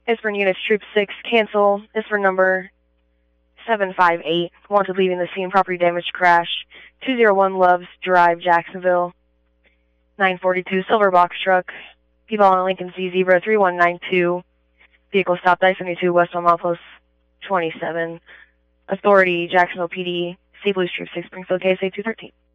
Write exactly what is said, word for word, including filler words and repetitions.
is for Units Troop six, cancel, is for number seven five eight, wanted leaving the scene, property damage crash, two oh one Loves Drive, Jacksonville, nine forty-two Silver Box Truck, people on Lincoln Z Zebra three one nine two, vehicle stopped I seventy-two west on Milepost twenty-seven, authority Jacksonville P D, Saint Louis Troop six, Springfield K S A two thirteen.